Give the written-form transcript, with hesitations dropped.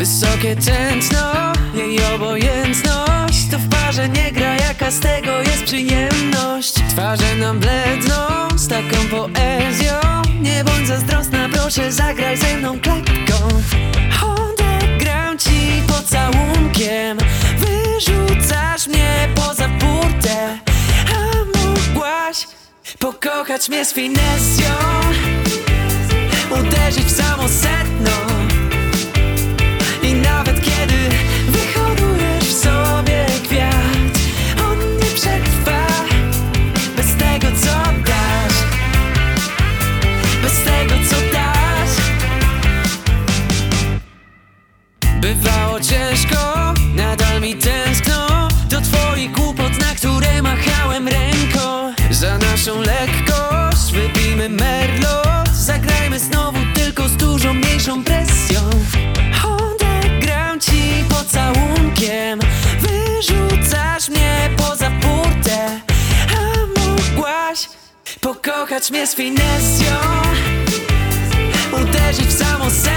Wysokie tętno, jej obojętność. To w parze nie gra, jaka z tego jest przyjemność. Twarze nam bledną z taką poezją. Nie bądź zazdrosna, proszę zagraj ze mną klepką. Odegram ci pocałunkiem. Wyrzucasz mnie poza furtę. A mogłaś pokochać mnie z finesją. Uderzyć w samo sedno. I nawet kiedy wyhodujesz w sobie kwiat, on nie przetrwa bez tego co dasz. Bez tego co dasz. Bywało ciężko, nadal mi tęskno do twoich głupot, na które machałem ręką. Za naszą lekkość wypijmy merlot. Zagrajmy znowu, tylko z dużo mniejszą presją. Odegram ci pocałunkiem. Wyrzucasz mnie poza furtę. A mogłaś pokochać mnie z finesją. Uderzyć w samo serce.